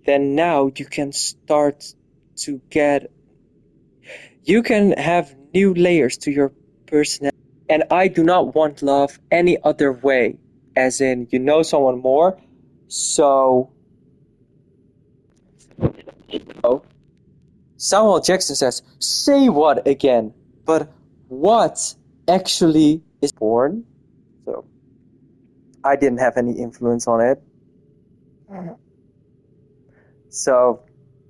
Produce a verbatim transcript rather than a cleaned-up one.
then now you can start to get, you can have new layers to your personality. And I do not want love any other way, as in, you know someone more, so. Oh, Samuel Jackson says, say what again? But what actually is born? So I didn't have any influence on it. So